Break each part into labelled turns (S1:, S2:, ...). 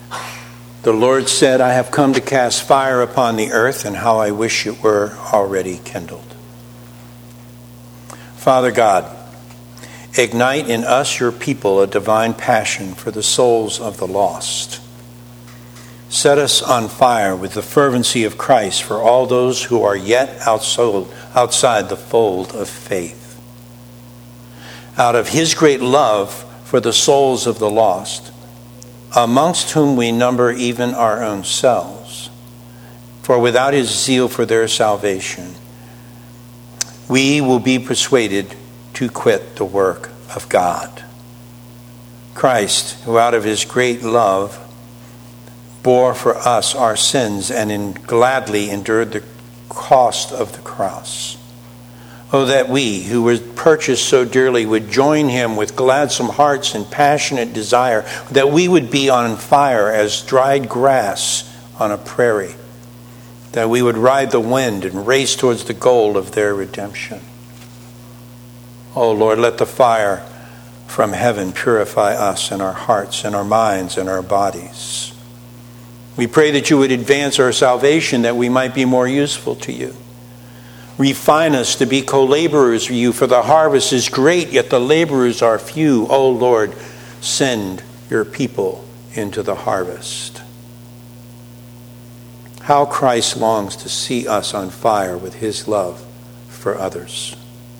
S1: The Lord said, I have come to cast fire upon the earth, and how I wish it were already kindled. Father God, ignite in us, your people, a divine passion for the souls of the lost. Set us on fire with the fervency of Christ for all those who are yet outside the fold of faith. Out of his great love for the souls of the lost, amongst whom we number even our own selves, for without his zeal for their salvation, we will be persuaded to quit the work of God. Christ, who out of his great love bore for us our sins and gladly endured the cost of the cross. Oh, that we, who were purchased so dearly, would join him with gladsome hearts and passionate desire, that we would be on fire as dried grass on a prairie, that we would ride the wind and race towards the goal of their redemption. Oh, Lord, let the fire from heaven purify us and our hearts and our minds and our bodies. We pray that you would advance our salvation, that we might be more useful to you. Refine us to be co-laborers with you, for the harvest is great, yet the laborers are few. O Lord, send your people into the harvest. How Christ longs to see us on fire with his love for others.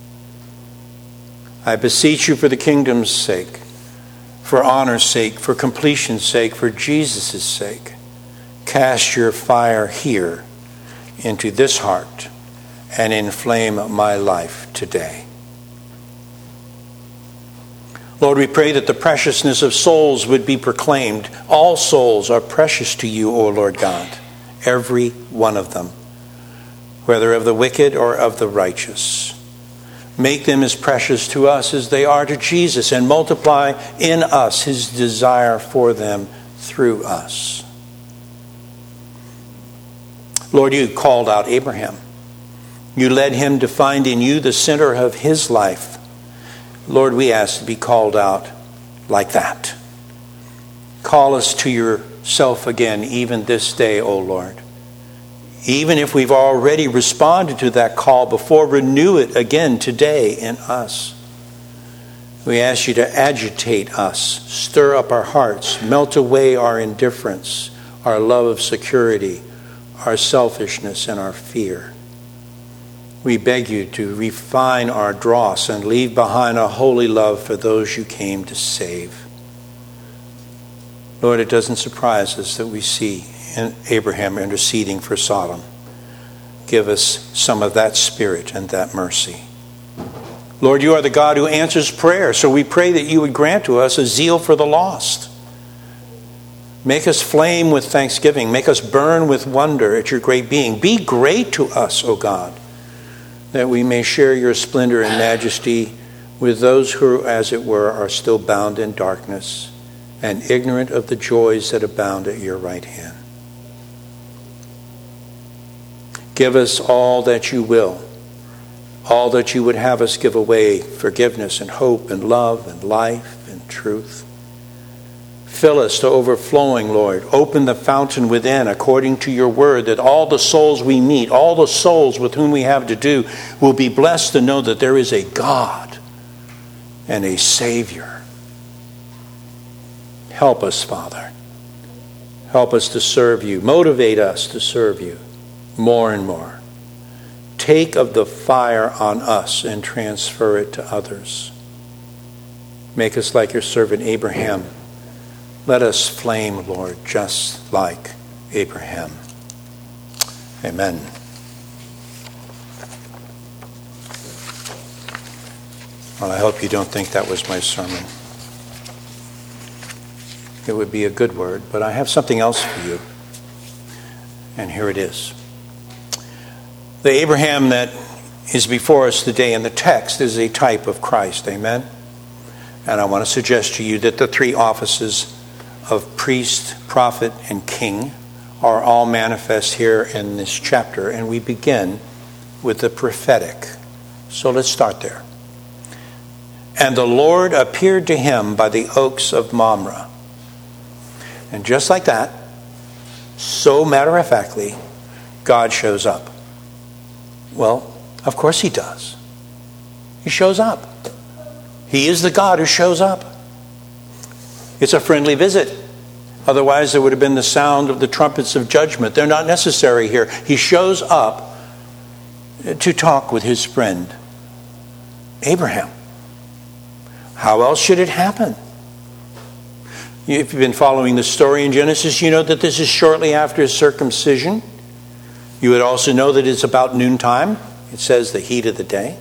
S1: I beseech you for the kingdom's sake, for honor's sake, for completion's sake, for Jesus' sake. Cast your fire here into this heart and inflame my life today. Lord, we pray that the preciousness of souls would be proclaimed. All souls are precious to you, O Lord God, every one of them, whether of the wicked or of the righteous. Make them as precious to us as they are to Jesus, and multiply in us his desire for them through us. Lord, you called out Abraham. You led him to find in you the center of his life. Lord, we ask to be called out like that. Call us to yourself again, even this day, O Lord. Even if we've already responded to that call before, renew it again today in us. We ask you to agitate us, stir up our hearts, melt away our indifference, our love of security, our selfishness, and our fear. We beg you to refine our dross and leave behind a holy love for those you came to save. Lord, it doesn't surprise us that we see Abraham interceding for Sodom. Give us some of that spirit and that mercy. Lord, you are the God who answers prayer, so we pray that you would grant to us a zeal for the lost. Make us flame with thanksgiving. Make us burn with wonder at your great being. Be great to us, O God, that we may share your splendor and majesty with those who, as it were, are still bound in darkness and ignorant of the joys that abound at your right hand. Give us all that you will, all that you would have us give away, forgiveness and hope and love and life and truth. Fill us to overflowing, Lord. Open the fountain within according to your word, that all the souls we meet, all the souls with whom we have to do, will be blessed to know that there is a God and a Savior. Help us, Father. Help us to serve you. Motivate us to serve you more and more. Take of the fire on us and transfer it to others. Make us like your servant Abraham. Let us flame, Lord, just like Abraham. Amen. Well, I hope you don't think that was my sermon. It would be a good word, but I have something else for you. And here it is. The Abraham that is before us today in the text is a type of Christ. Amen? And I want to suggest to you that the three offices of priest, prophet, and king are all manifest here in this chapter. And we begin with the prophetic. So let's start there. And the Lord appeared to him by the oaks of Mamre. And just like that, so matter-of-factly, God shows up. Well, of course he does. He shows up. He is the God who shows up. It's a friendly visit. Otherwise, there would have been the sound of the trumpets of judgment. They're not necessary here. He shows up to talk with his friend, Abraham. How else should it happen? If you've been following the story in Genesis, you know that this is shortly after his circumcision. You would also know that it's about noontime. It says the heat of the day.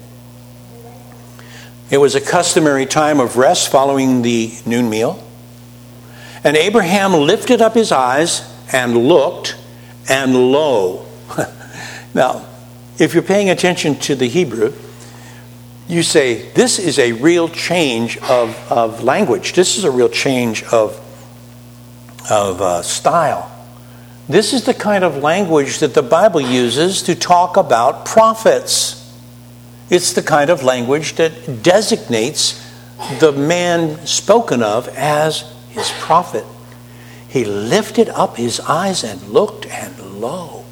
S1: It was a customary time of rest following the noon meal. And Abraham lifted up his eyes and looked, and lo. Now, if you're paying attention to the Hebrew, you say, this is a real change of language. This is a real change of style. This is the kind of language that the Bible uses to talk about prophets. It's the kind of language that designates the man spoken of as his prophet. He lifted up his eyes and looked, and lo.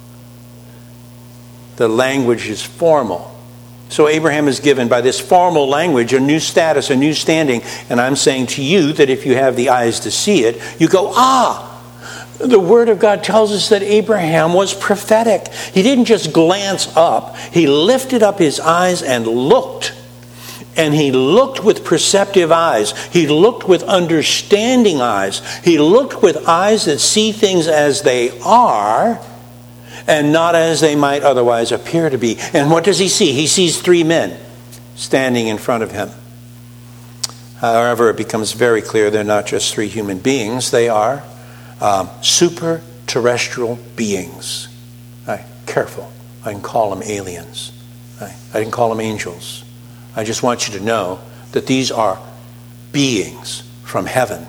S1: The language is formal. So Abraham is given by this formal language a new status, a new standing. And I'm saying to you that if you have the eyes to see it, you go, the Word of God tells us that Abraham was prophetic. He didn't just glance up. He lifted up his eyes and looked. And he looked with perceptive eyes. He looked with understanding eyes. He looked with eyes that see things as they are and not as they might otherwise appear to be. And what does he see? He sees three men standing in front of him. However, it becomes very clear they're not just three human beings. They are super terrestrial beings. Careful. I can call them aliens. I can call them angels. I just want you to know that these are beings from heaven.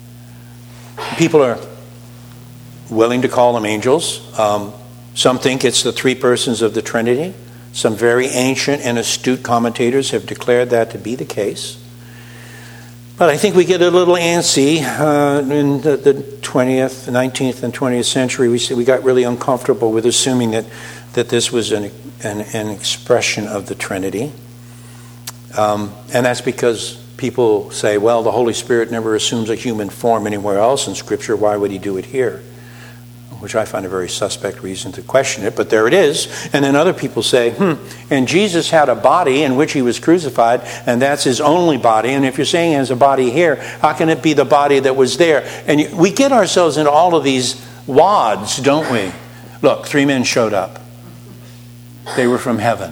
S1: People are willing to call them angels. Some think it's the three persons of the Trinity. Some very ancient and astute commentators have declared that to be the case. But I think we get a little antsy in the 20th, 19th, and 20th century. We got really uncomfortable with assuming that this was an expression of the Trinity. And that's because people say, well, the Holy Spirit never assumes a human form anywhere else in Scripture. Why would he do it here? Which I find a very suspect reason to question it, but there it is. And then other people say, and Jesus had a body in which he was crucified, and that's his only body. And if you're saying he has a body here, how can it be the body that was there? And we get ourselves into all of these wads, don't we? Look, three men showed up. They were from heaven.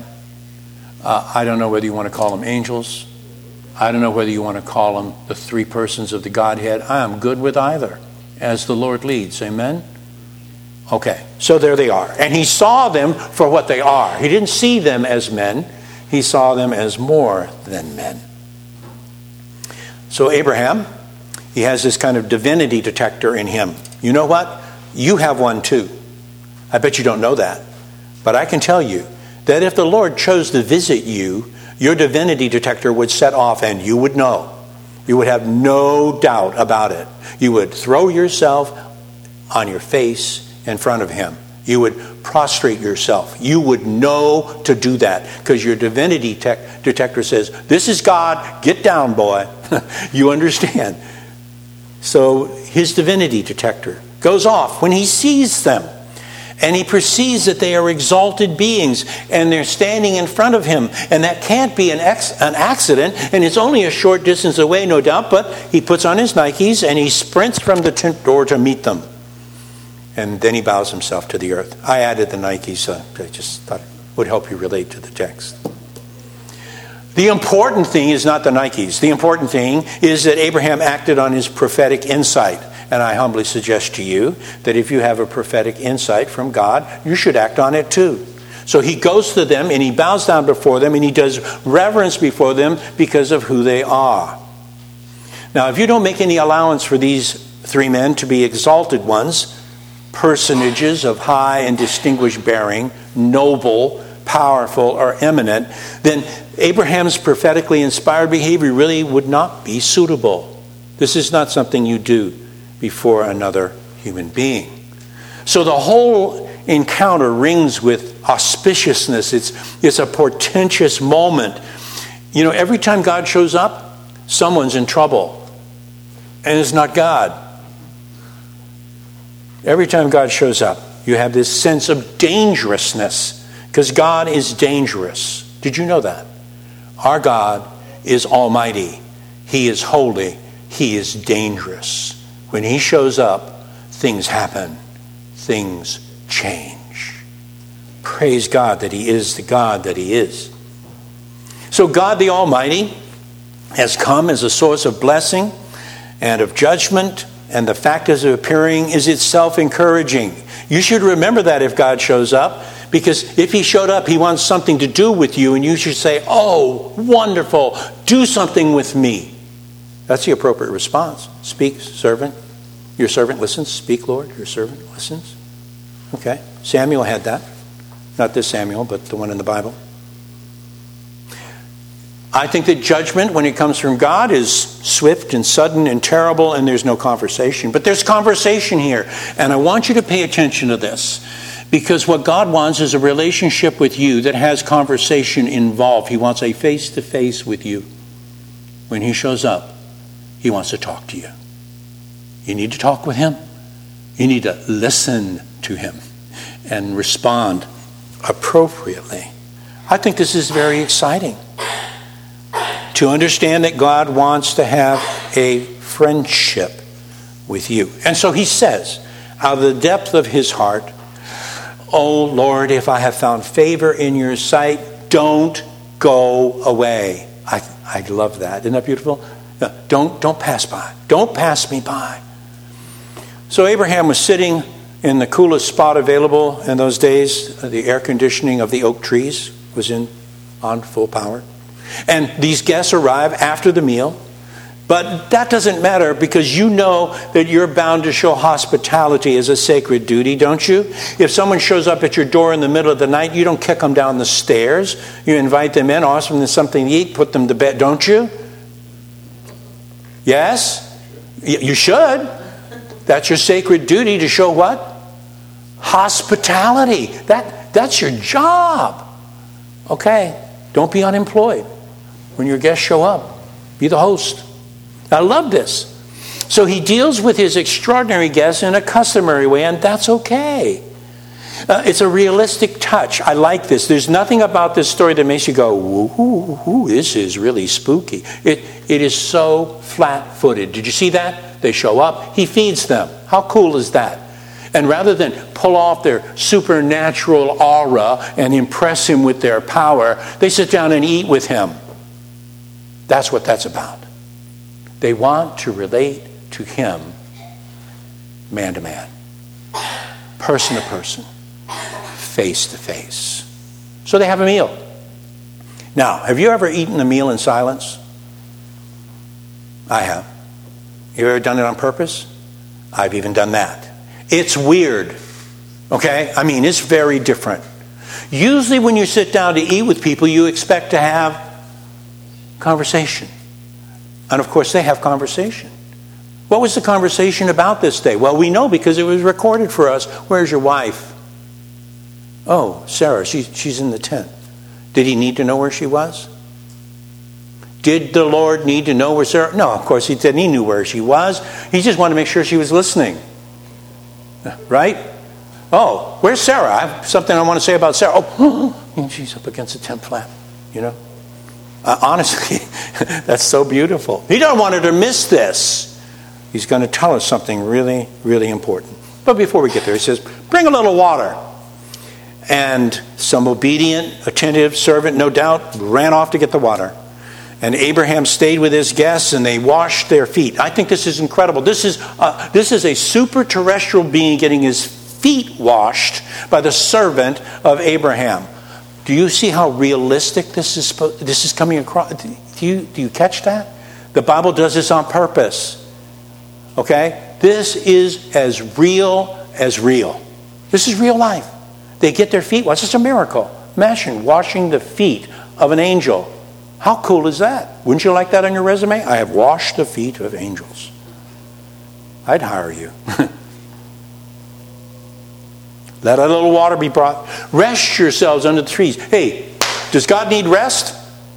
S1: I don't know whether you want to call them angels. I don't know whether you want to call them the three persons of the Godhead. I am good with either, as the Lord leads. Amen? Okay, so there they are. And he saw them for what they are. He didn't see them as men. He saw them as more than men. So Abraham, he has this kind of divinity detector in him. You know what? You have one too. I bet you don't know that. But I can tell you that if the Lord chose to visit you, your divinity detector would set off and you would know. You would have no doubt about it. You would throw yourself on your face in front of him. You would prostrate yourself. You would know to do that because your divinity detector says, this is God, get down, boy. You understand. So his divinity detector goes off when he sees them. And he perceives that they are exalted beings and they're standing in front of him. And that can't be an accident. And it's only a short distance away, no doubt. But he puts on his Nikes and he sprints from the tent door to meet them. And then he bows himself to the earth. I added the Nikes. I just thought it would help you relate to the text. The important thing is not the Nikes. The important thing is that Abraham acted on his prophetic insight. And I humbly suggest to you that if you have a prophetic insight from God, you should act on it too. So he goes to them and he bows down before them and he does reverence before them because of who they are. Now, if you don't make any allowance for these three men to be exalted ones, personages of high and distinguished bearing, noble, powerful, or eminent, then Abraham's prophetically inspired behavior really would not be suitable. This is not something you do before another human being. So the whole encounter rings with auspiciousness. It's a portentous moment. You know, every time God shows up, someone's in trouble. And it's not God. Every time God shows up, you have this sense of dangerousness, because God is dangerous. Did you know that? Our God is almighty. He is holy. He is dangerous. When he shows up, things happen. Things change. Praise God that he is the God that he is. So God the Almighty has come as a source of blessing and of judgment, and the fact of his appearing is itself encouraging. You should remember that if God shows up, because if he showed up, he wants something to do with you, and you should say, "Oh, wonderful, do something with me." That's the appropriate response. Speak, servant. Your servant listens. Speak, Lord. Your servant listens. Okay. Samuel had that. Not this Samuel, but the one in the Bible. I think that judgment, when it comes from God, is swift and sudden and terrible, and there's no conversation. But there's conversation here. And I want you to pay attention to this, because what God wants is a relationship with you that has conversation involved. He wants a face-to-face with you. When he shows up, he wants to talk to you. You need to talk with him. You need to listen to him and respond appropriately. I think this is very exciting, to understand that God wants to have a friendship with you. And so he says, out of the depth of his heart, "Oh Lord, if I have found favor in your sight, don't go away." I love that. Isn't that beautiful? Don't pass by. Don't pass me by. So Abraham was sitting in the coolest spot available in those days. The air conditioning of the oak trees was on full power. And these guests arrive after the meal. But that doesn't matter, because you know that you're bound to show hospitality as a sacred duty, don't you? If someone shows up at your door in the middle of the night, you don't kick them down the stairs. You invite them in, offer them something to eat, put them to bed, don't you? Yes? You should. That's your sacred duty, to show what? Hospitality. That's your job. Okay? Don't be unemployed. When your guests show up, be the host. I love this. So he deals with his extraordinary guests in a customary way, and that's okay. It's a realistic touch. I like this. There's nothing about this story that makes you go, "Ooh, this is really spooky." It is so flat-footed. Did you see that? They show up. He feeds them. How cool is that? And rather than pull off their supernatural aura and impress him with their power, they sit down and eat with him. That's what that's about. They want to relate to him man to man, person to person, face to face. So they have a meal. Now, have you ever eaten a meal in silence? I have. You ever done it on purpose? I've even done that. It's weird. Okay? I mean, it's very different. Usually when you sit down to eat with people, you expect to have conversation. And of course, they have conversation. What was the conversation about this day? Well, we know because it was recorded for us. Where's your wife? Oh, Sarah, she's in the tent. Did he need to know where she was? Did the Lord need to know where Sarah? No, of course he didn't. He knew where she was. He just wanted to make sure she was listening. Right? Oh, where's Sarah? I have something I want to say about Sarah. Oh, she's up against the tent flap, you know. Honestly, that's so beautiful. He don't want her to miss this. He's going to tell us something really, really important. But before we get there, he says, "Bring a little water." And some obedient, attentive servant, no doubt, ran off to get the water. And Abraham stayed with his guests, and they washed their feet. I think this is incredible. This is a super terrestrial being getting his feet washed by the servant of Abraham. Do you see how realistic this is coming across? Do you catch that? The Bible does this on purpose. Okay? This is as real as real. This is real life. They get their feet washed. It's a miracle. Imagine washing the feet of an angel. How cool is that? Wouldn't you like that on your resume? I have washed the feet of angels. I'd hire you. Let a little water be brought. Rest yourselves under the trees. Hey, does God need rest?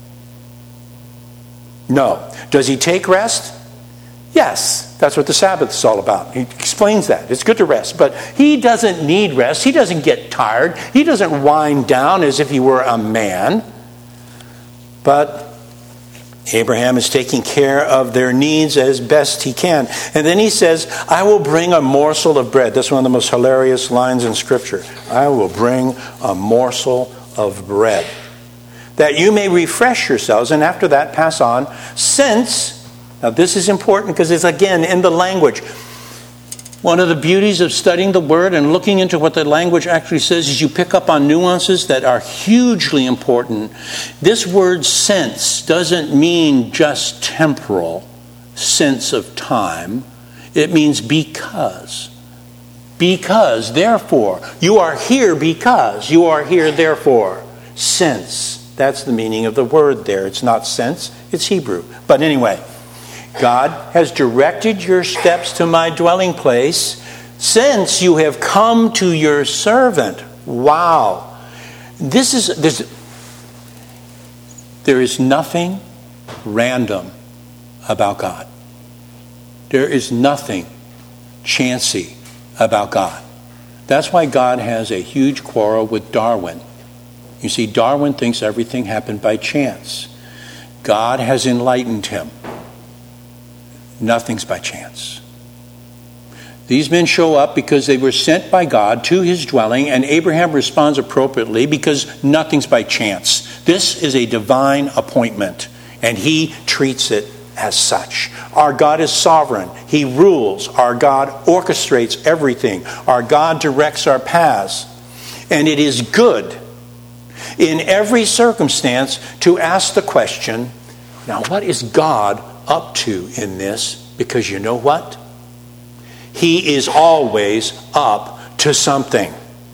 S1: No. Does he take rest? Yes. That's what the Sabbath is all about. He explains that. It's good to rest. But he doesn't need rest. He doesn't get tired. He doesn't wind down as if he were a man. But Abraham is taking care of their needs as best he can. And then he says, I will bring a morsel of bread. That's one of the most hilarious lines in Scripture. I will bring a morsel of bread, that you may refresh yourselves, and after that pass on, since, now this is important because it's again in the language. One of the beauties of studying the Word and looking into what the language actually says is you pick up on nuances that are hugely important. This word sense doesn't mean just temporal sense of time. It means because. Because, therefore. You are here because. You are here, therefore. Sense. That's the meaning of the word there. It's not sense, it's Hebrew. But anyway, God has directed your steps to my dwelling place since you have come to your servant. Wow. There is nothing random about God. There is nothing chancy about God. That's why God has a huge quarrel with Darwin. You see, Darwin thinks everything happened by chance. God has enlightened him. Nothing's by chance. These men show up because they were sent by God to his dwelling, and Abraham responds appropriately because nothing's by chance. This is a divine appointment, and he treats it as such. Our God is sovereign. He rules. Our God orchestrates everything. Our God directs our paths. And it is good in every circumstance to ask the question, now what is God up to in this? Because you know what? He is always up to something.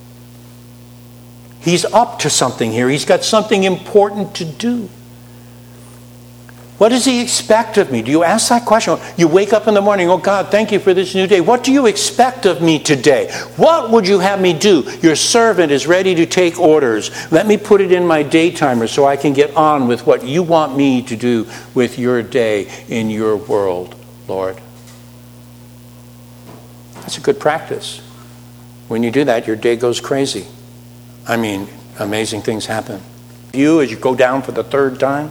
S1: He's up to something here. He's got something important to do. What does he expect of me? Do you ask that question? You wake up in the morning, oh God, thank you for this new day. What do you expect of me today? What would you have me do? Your servant is ready to take orders. Let me put it in my day timer so I can get on with what you want me to do with your day in your world, Lord. That's a good practice. When you do that, your day goes crazy. I mean, amazing things happen. You, as you go down for the third time.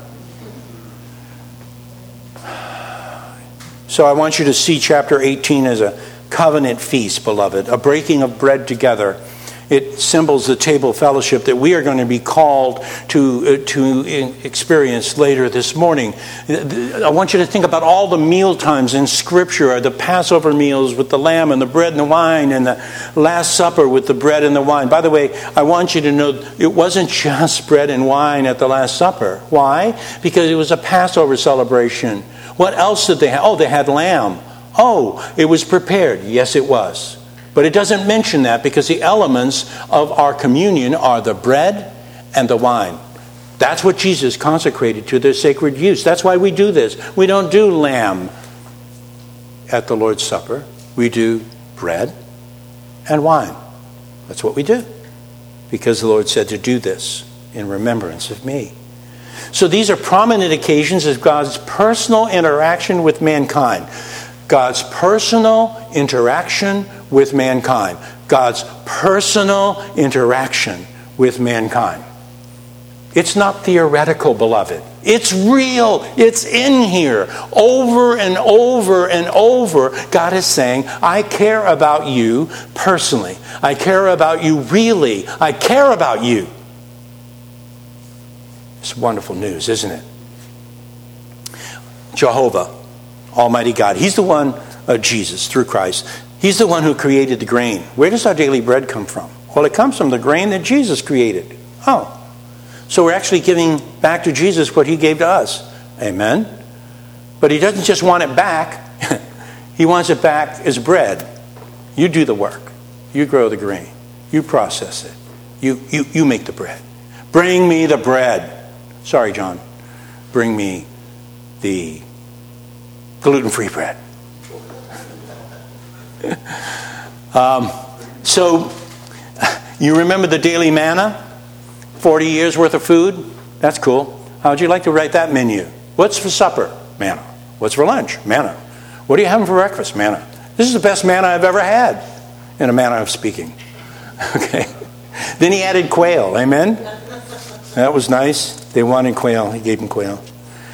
S1: So I want you to see chapter 18 as a covenant feast, beloved, a breaking of bread together. It symbols the table fellowship that we are going to be called to experience later this morning. I want you to think about all the meal times in Scripture, the Passover meals with the lamb and the bread and the wine, and the Last Supper with the bread and the wine. By the way, I want you to know it wasn't just bread and wine at the Last Supper. Why? Because it was a Passover celebration. What else did they have? Oh, they had lamb. Oh, it was prepared. Yes, it was. But it doesn't mention that because the elements of our communion are the bread and the wine. That's what Jesus consecrated to their sacred use. That's why we do this. We don't do lamb at the Lord's Supper. We do bread and wine. That's what we do. Because the Lord said to do this in remembrance of me. So these are prominent occasions of God's personal interaction with mankind. God's personal interaction with mankind. God's personal interaction with mankind. It's not theoretical, beloved. It's real. It's in here. Over and over and over, God is saying, I care about you personally. I care about you really. I care about you. It's wonderful news, isn't it? Jehovah, Almighty God. He's the one, Jesus, through Christ. He's the one who created the grain. Where does our daily bread come from? Well, it comes from the grain that Jesus created. Oh. So we're actually giving back to Jesus what he gave to us. Amen? But he doesn't just want it back. He wants it back as bread. You do the work. You grow the grain. You process it. You make the bread. Bring me the bread. Sorry, John. Bring me the gluten-free bread. So, you remember the daily manna? 40 years worth of food? That's cool. How would you like to write that menu? What's for supper? Manna. What's for lunch? Manna. What are you having for breakfast? Manna. This is the best manna I've ever had, in a manner of speaking. Okay. Then he added quail. Amen? That was nice. They wanted quail. He gave them quail.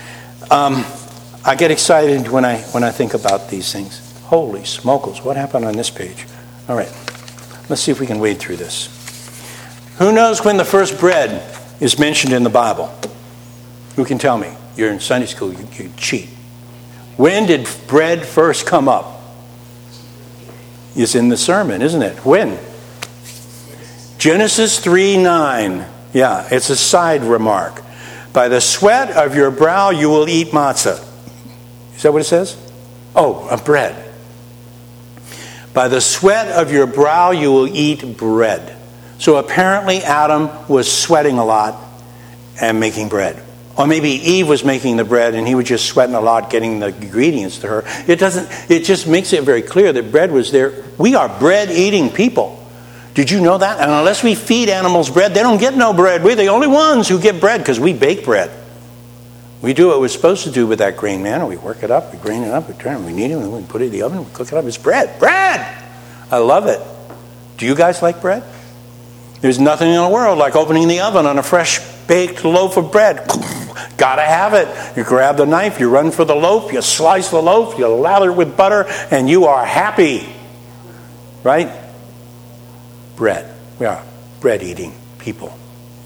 S1: I get excited when I think about these things. Holy smokes, what happened on this page? All right, let's see if we can wade through this. Who knows when the first bread is mentioned in the Bible? Who can tell me? You're in Sunday school, you cheat. When did bread first come up? It's in the sermon, isn't it? When? Genesis 3:9. Yeah, it's a side remark. By the sweat of your brow you will eat matzah. Is that what it says? Oh, bread. By the sweat of your brow you will eat bread. So apparently Adam was sweating a lot and making bread. Or maybe Eve was making the bread and he was just sweating a lot getting the ingredients to her. It just makes it very clear that bread was there. We are bread-eating people. Did you know that? And unless we feed animals bread, they don't get no bread. We're the only ones who get bread because we bake bread. We do what we're supposed to do with that grain manna. We work it up, we grain it up, we turn it, we knead it, we put it in the oven, we cook it up. It's bread. Bread! I love it. Do you guys like bread? There's nothing in the world like opening the oven on a fresh baked loaf of bread. Gotta have it. You grab the knife, you run for the loaf, you slice the loaf, you lather it with butter, and you are happy. Right? Bread. We are bread-eating people.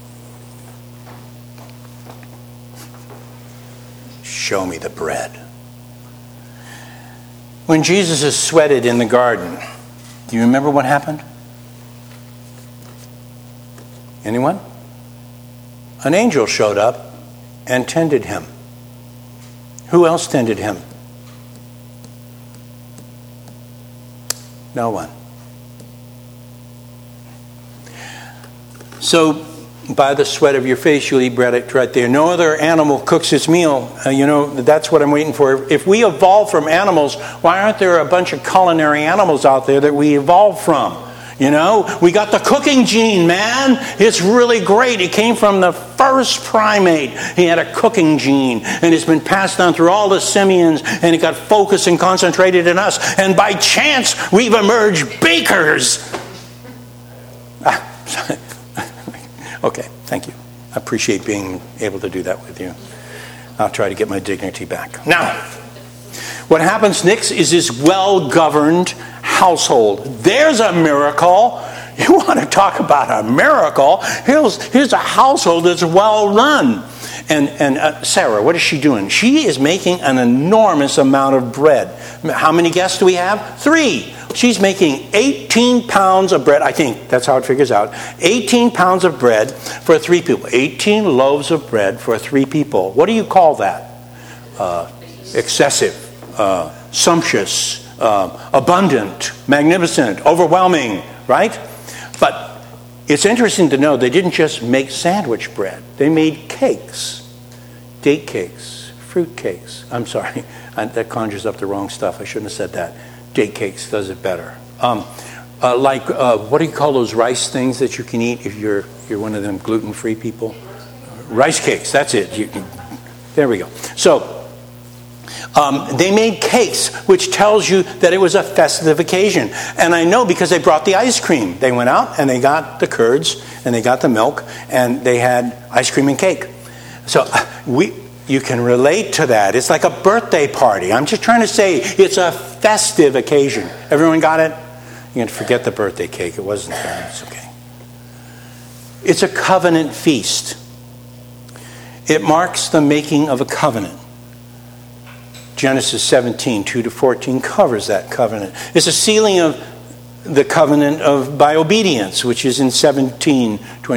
S1: Show me the bread. When Jesus is sweated in the garden, do you remember what happened? Anyone? An angel showed up and tended him. Who else tended him? No one. So, by the sweat of your face you'll eat bread, right there. No other animal cooks its meal. That's what I'm waiting for. If we evolved from animals, why aren't there a bunch of culinary animals out there that we evolved from? We got the cooking gene, man. It's really great. It came from the first primate. He had a cooking gene, and it's been passed on through all the simians, and it got focused and concentrated in us. And by chance, we've emerged bakers. Okay, thank you. I appreciate being able to do that with you. I'll try to get my dignity back. Now, what happens next is this well-governed household. There's a miracle. You want to talk about a miracle? Here's a household that's well run. And Sarah, what is she doing? She is making an enormous amount of bread. How many guests do we have? 3. She's making 18 pounds of bread. I think that's how it figures out. 18 pounds of bread for 3 people. 18 loaves of bread for 3 people. What do you call that? Excessive, sumptuous, abundant, magnificent, overwhelming, right? But it's interesting to know they didn't just make sandwich bread. They made cakes, date cakes, fruit cakes. I'm sorry, that conjures up the wrong stuff. I shouldn't have said that. Date cakes does it better. What do you call those rice things that you can eat if you're one of them gluten-free people? Rice cakes, that's it. There we go. So, they made cakes, which tells you that it was a festive occasion. And I know because they brought the ice cream. They went out and they got the curds and they got the milk and they had ice cream and cake. So you can relate to that. It's like a birthday party. I'm just trying to say it's a festive occasion. Everyone got it? You can forget the birthday cake. It wasn't there. It's okay. It's a covenant feast. It marks the making of a covenant. Genesis 17, 2-14 covers that covenant. It's a sealing of the covenant by obedience, which is in 17,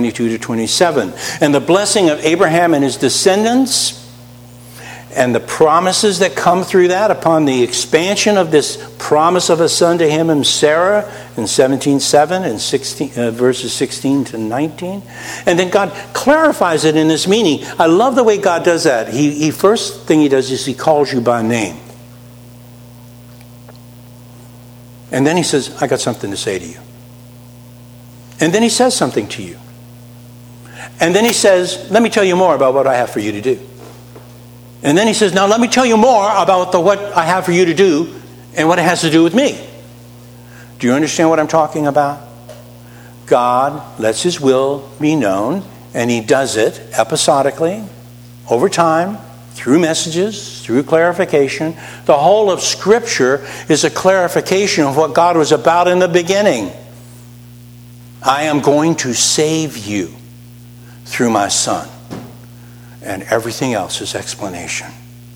S1: 22-27. And the blessing of Abraham and his descendants and the promises that come through that upon the expansion of this promise of a son to him and Sarah in 17:7 and verses 16-19. And then God clarifies it in this meaning. I love the way God does that. He first thing he does is he calls you by name. And then he says, I got something to say to you. And then he says something to you. And then he says, let me tell you more about what I have for you to do. And then he says, now let me tell you more about what I have for you to do and what it has to do with me. Do you understand what I'm talking about? God lets his will be known, and he does it episodically, over time, through messages, through clarification. The whole of Scripture is a clarification of what God was about in the beginning. I am going to save you through my Son. And everything else is explanation.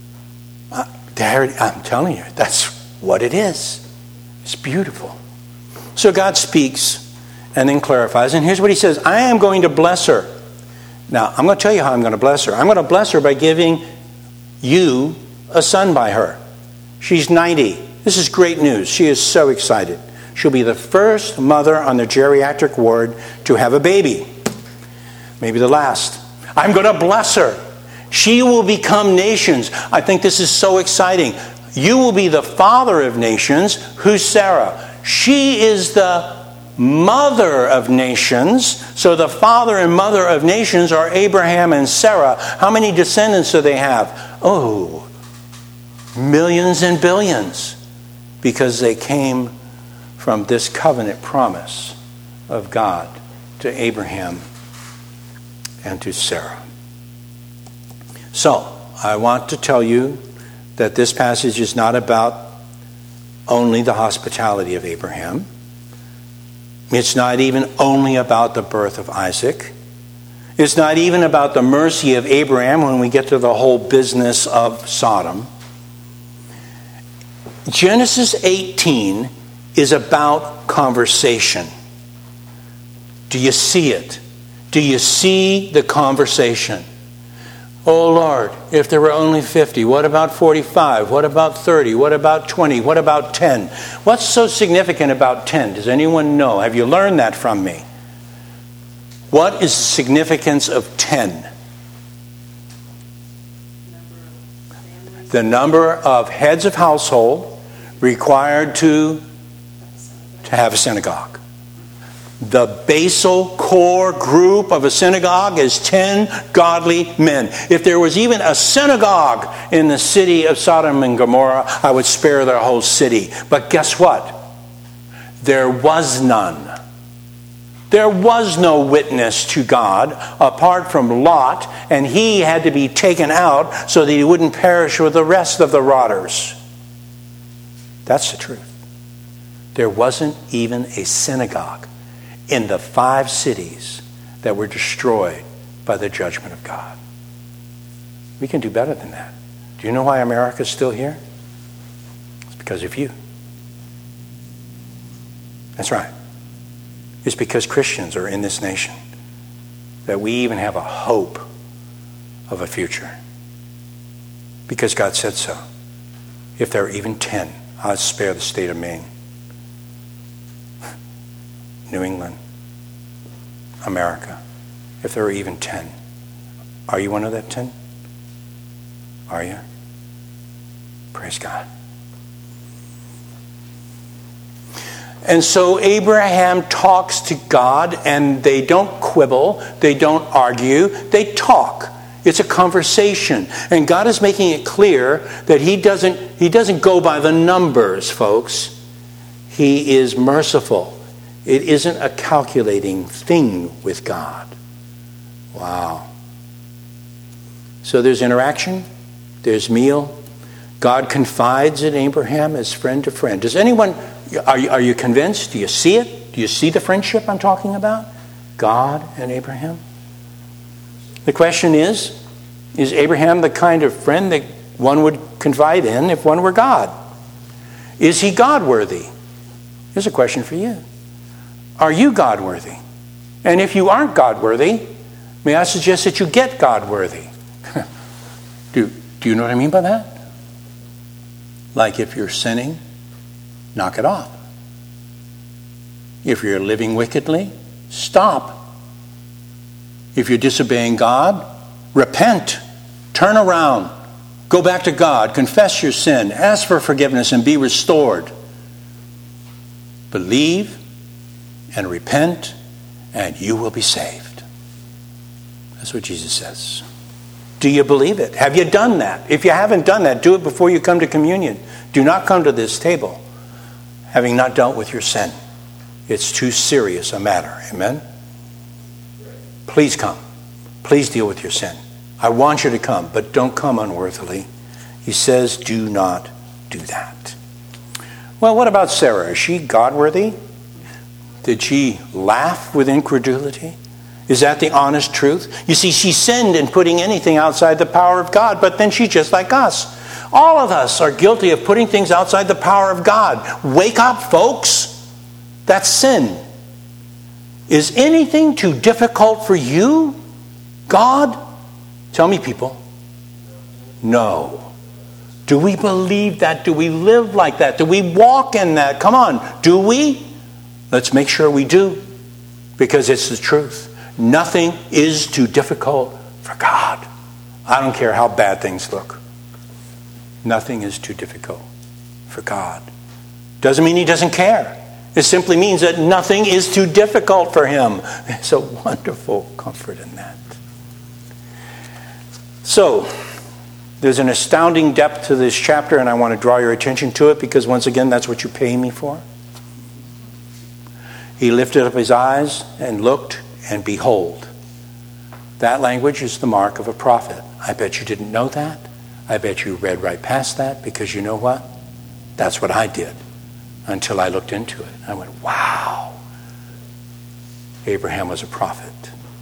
S1: I'm telling you, that's what it is. It's beautiful. So God speaks and then clarifies. And here's what he says. I am going to bless her. Now, I'm going to tell you how I'm going to bless her. I'm going to bless her by giving you a son by her. She's 90. This is great news. She is so excited. She'll be the first mother on the geriatric ward to have a baby. Maybe the last. I'm going to bless her. She will become nations. I think this is so exciting. You will be the father of nations. Who's Sarah? She is the mother of nations. So the father and mother of nations are Abraham and Sarah. How many descendants do they have? Oh, millions and billions. Because they came from this covenant promise of God to Abraham and to Sarah. So, I want to tell you that this passage is not about only the hospitality of Abraham. It's not even only about the birth of Isaac. It's not even about the mercy of Abraham when we get to the whole business of Sodom. Genesis 18 is about conversation. Do you see it? Do you see the conversation? Oh Lord, if there were only 50, what about 45? What about 30? What about 20? What about 10? What's so significant about 10? Does anyone know? Have you learned that from me? What is the significance of 10? The number of heads of household required to have a synagogue. The basal core group of a synagogue is 10 godly men. If there was even a synagogue in the city of Sodom and Gomorrah, I would spare their whole city. But guess what? There was none. There was no witness to God apart from Lot, and he had to be taken out so that he wouldn't perish with the rest of the rotters. That's the truth. There wasn't even a synagogue in the 5 cities that were destroyed by the judgment of God. We can do better than that. Do you know why America is still here? It's because of you. That's right. It's because Christians are in this nation that we even have a hope of a future. Because God said so. If there are even 10, I'll spare the state of Maine, New England, America. If there are even 10. Are you one of that 10? Are you? Praise God. And so Abraham talks to God, and they don't quibble, they don't argue, they talk. It's a conversation. And God is making it clear that he doesn't go by the numbers, folks. He is merciful. It isn't a calculating thing with God. Wow. So there's interaction, there's meal. God confides in Abraham as friend to friend. Does anyone, are you convinced? Do you see it? Do you see the friendship I'm talking about? God and Abraham? The question is Abraham the kind of friend that one would confide in if one were God? Is he God-worthy? Here's a question for you. Are you God-worthy? And if you aren't God-worthy, may I suggest that you get God-worthy? Do you know what I mean by that? Like if you're sinning, knock it off. If you're living wickedly, stop. If you're disobeying God, repent. Turn around. Go back to God. Confess your sin. Ask for forgiveness and be restored. Believe and repent, and you will be saved. That's what Jesus says. Do you believe it? Have you done that? If you haven't done that, do it before you come to communion. Do not come to this table having not dealt with your sin. It's too serious a matter. Amen? Please come. Please deal with your sin. I want you to come, but don't come unworthily. He says, do not do that. Well, what about Sarah? Is she God-worthy? Did she laugh with incredulity? Is that the honest truth? You see, she sinned in putting anything outside the power of God, but then she's just like us. All of us are guilty of putting things outside the power of God. Wake up, folks. That's sin. Is anything too difficult for you, God? Tell me, people. No. Do we believe that? Do we live like that? Do we walk in that? Come on, do we? Let's make sure we do, because it's the truth. Nothing is too difficult for God. I don't care how bad things look. Nothing is too difficult for God. Doesn't mean he doesn't care. It simply means that nothing is too difficult for him. There's a wonderful comfort in that. So, there's an astounding depth to this chapter, and I want to draw your attention to it because, once again, that's what you pay me for. He lifted up his eyes and looked, and behold. That language is the mark of a prophet. I bet you didn't know that. I bet you read right past that, because you know what? That's what I did until I looked into it. I went, wow. Abraham was a prophet.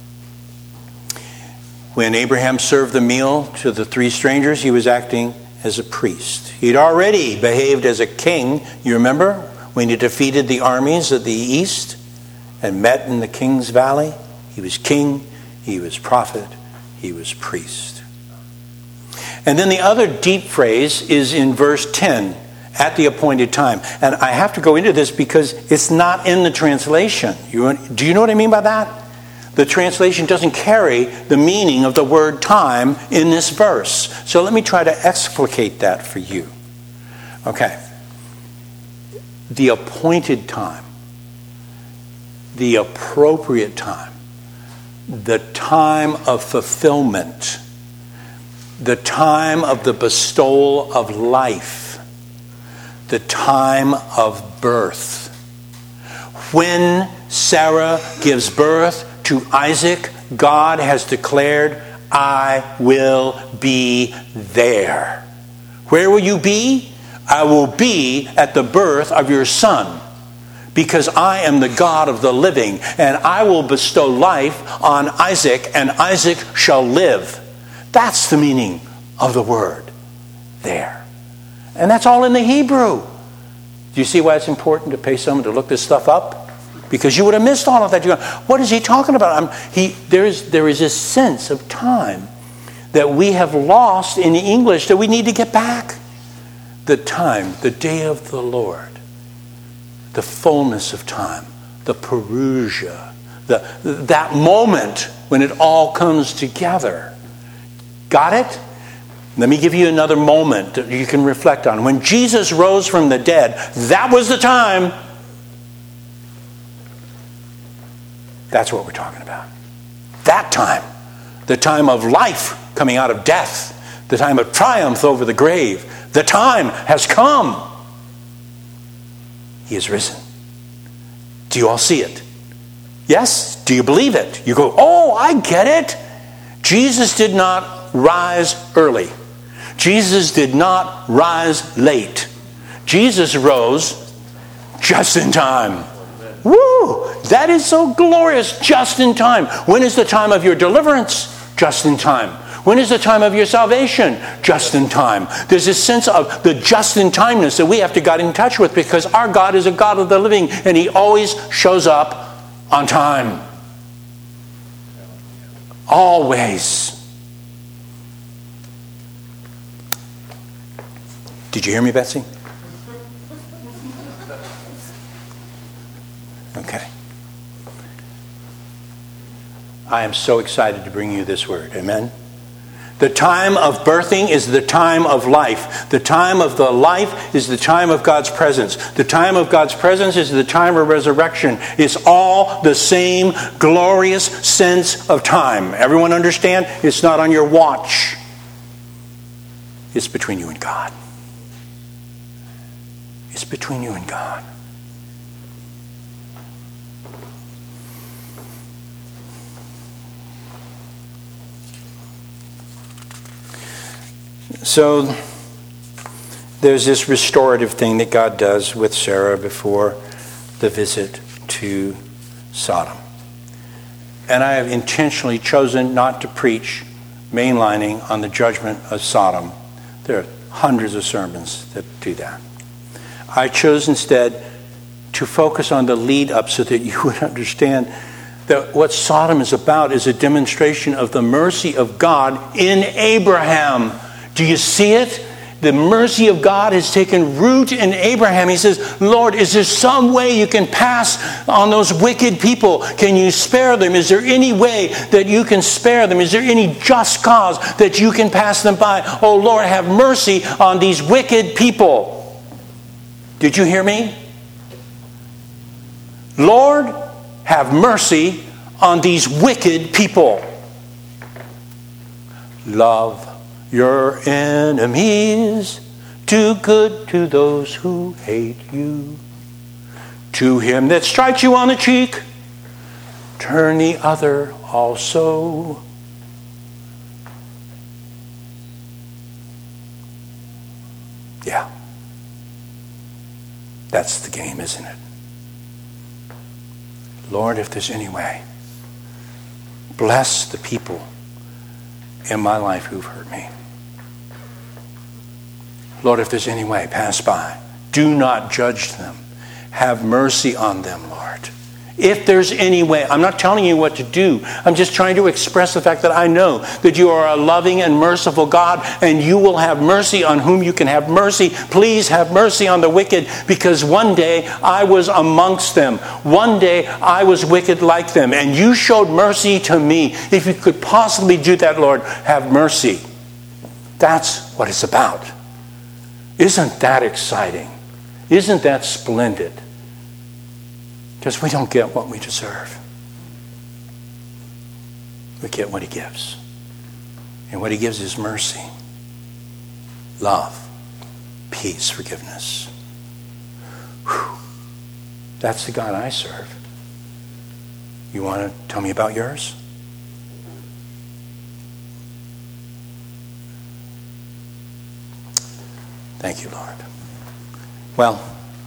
S1: When Abraham served the meal to the three strangers, he was acting as a priest. He'd already behaved as a king. You remember when he defeated the armies of the east and met in the King's Valley? He was king, he was prophet, he was priest. And then the other deep phrase is in verse 10, at the appointed time. And I have to go into this because it's not in the translation. Do you know what I mean by that? The translation doesn't carry the meaning of the word time in this verse. So let me try to explicate that for you. Okay. The appointed time. The appropriate time. The time of fulfillment. The time of the bestowal of life. The time of birth. When Sarah gives birth to Isaac, God has declared, I will be there. Where will you be? I will be at the birth of your son, because I am the God of the living, and I will bestow life on Isaac, and Isaac shall live. That's the meaning of the word there. And that's all in the Hebrew. Do you see why it's important to pay someone to look this stuff up? Because you would have missed all of that. You go, what is he talking about? There is this sense of time that we have lost in English that we need to get back. The time, the day of the Lord, the fullness of time, the parousia, that moment when it all comes together. Got it? Let me give you another moment that you can reflect on. When Jesus rose from the dead, that was the time. That's what we're talking about. That time. The time of life coming out of death. The time of triumph over the grave. The time has come. He is risen. Do you all see it? Yes? Do you believe it? You go, oh, I get it. Jesus did not rise early. Jesus did not rise late. Jesus rose just in time. Woo! That is so glorious. Just in time. When is the time of your deliverance? Just in time. When is the time of your salvation? Just in time. There's this sense of the just-in-timeness that we have to get in touch with, because our God is a God of the living, and he always shows up on time. Always. Did you hear me, Betsy? Okay. I am so excited to bring you this word. Amen? The time of birthing is the time of life. The time of the life is the time of God's presence. The time of God's presence is the time of resurrection. It's all the same glorious sense of time. Everyone understand? It's not on your watch. It's between you and God. It's between you and God. So there's this restorative thing that God does with Sarah before the visit to Sodom. And I have intentionally chosen not to preach mainlining on the judgment of Sodom. There are hundreds of sermons that do that. I chose instead to focus on the lead up so that you would understand that what Sodom is about is a demonstration of the mercy of God in Abraham. Do you see it? The mercy of God has taken root in Abraham. He says, Lord, is there some way you can pass on those wicked people? Can you spare them? Is there any way that you can spare them? Is there any just cause that you can pass them by? Oh, Lord, have mercy on these wicked people. Did you hear me? Lord, have mercy on these wicked people. Love your enemies, do good to those who hate you. To him that strikes you on the cheek, turn the other also. Yeah. That's the game, isn't it? Lord, if there's any way, bless the people in my life who've hurt me. Lord, if there's any way, pass by. Do not judge them. Have mercy on them, Lord. If there's any way, I'm not telling you what to do. I'm just trying to express the fact that I know that you are a loving and merciful God, and you will have mercy on whom you can have mercy. Please have mercy on the wicked, because one day I was amongst them. One day I was wicked like them, and you showed mercy to me. If you could possibly do that, Lord, have mercy. That's what it's about. Isn't that exciting? Isn't that splendid? Because we don't get what we deserve. We get what he gives. And what he gives is mercy, love, peace, forgiveness. Whew. That's the God I serve. You want to tell me about yours? Thank you, Lord. Well,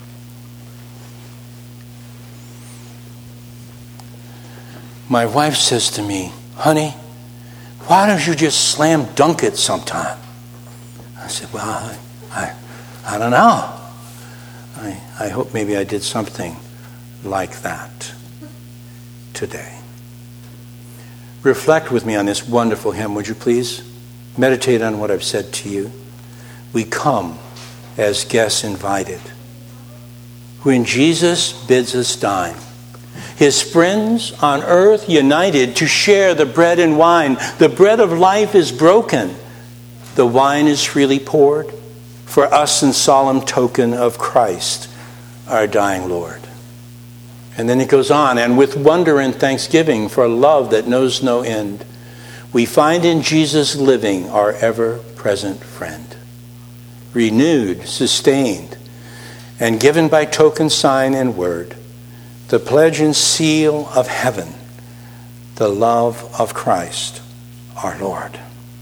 S1: my wife says to me, honey, why don't you just slam dunk it sometime? I said, well, I don't know. I hope maybe I did something like that today. Reflect with me on this wonderful hymn, would you please? Meditate on what I've said to you. We come as guests invited. When Jesus bids us dine, his friends on earth united to share the bread and wine. The bread of life is broken. The wine is freely poured for us in solemn token of Christ, our dying Lord. And then it goes on, and with wonder and thanksgiving for love that knows no end, we find in Jesus living our ever-present friend, renewed, sustained, and given by token, sign, and word, the pledge and seal of heaven, the love of Christ, our Lord.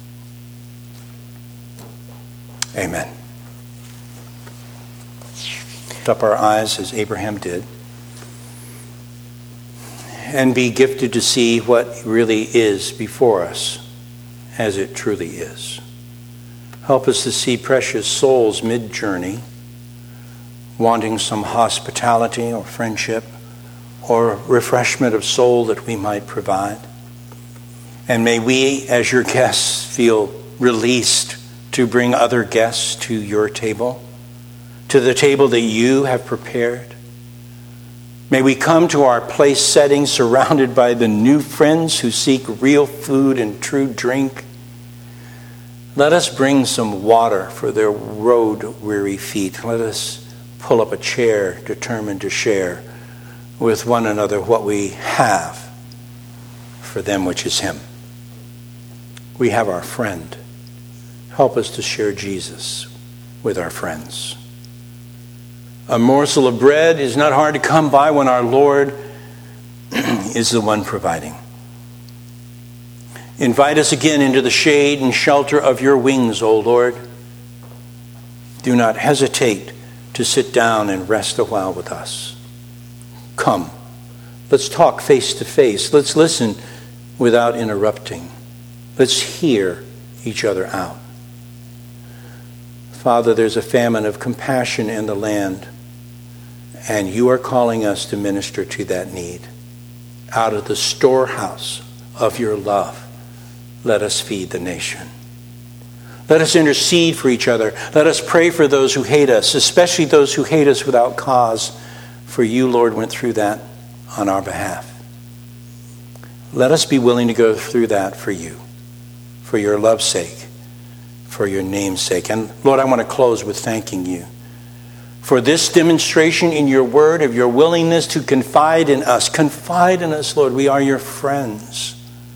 S1: Amen. Lift up our eyes as Abraham did, and be gifted to see what really is before us as it truly is. Help us to see precious souls mid-journey, wanting some hospitality or friendship or refreshment of soul that we might provide. And may we, as your guests, feel released to bring other guests to your table, to the table that you have prepared. May we come to our place setting surrounded by the new friends who seek real food and true drink. Let us bring some water for their road-weary feet. Let us pull up a chair determined to share with one another what we have for them, which is him. We have our friend. Help us to share Jesus with our friends. A morsel of bread is not hard to come by when our Lord is the one providing. Invite us again into the shade and shelter of your wings, O Lord. Do not hesitate to sit down and rest a while with us. Come, let's talk face to face. Let's listen without interrupting. Let's hear each other out. Father, there's a famine of compassion in the land, and you are calling us to minister to that need. Out of the storehouse of your love, let us feed the nation. Let us intercede for each other. Let us pray for those who hate us, especially those who hate us without cause. For you, Lord, went through that on our behalf. Let us be willing to go through that for you, for your love's sake, for your name's sake. And Lord, I want to close with thanking you for this demonstration in your word of your willingness to confide in us. Confide in us, Lord. We are your friends.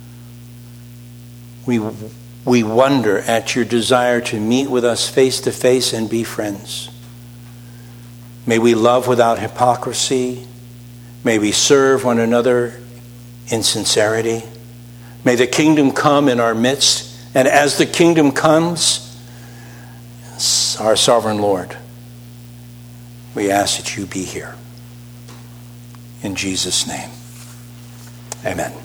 S1: We wonder at your desire to meet with us face to face and be friends. May we love without hypocrisy. May we serve one another in sincerity. May the kingdom come in our midst. And as the kingdom comes, our sovereign Lord, we ask that you be here. In Jesus' name, amen.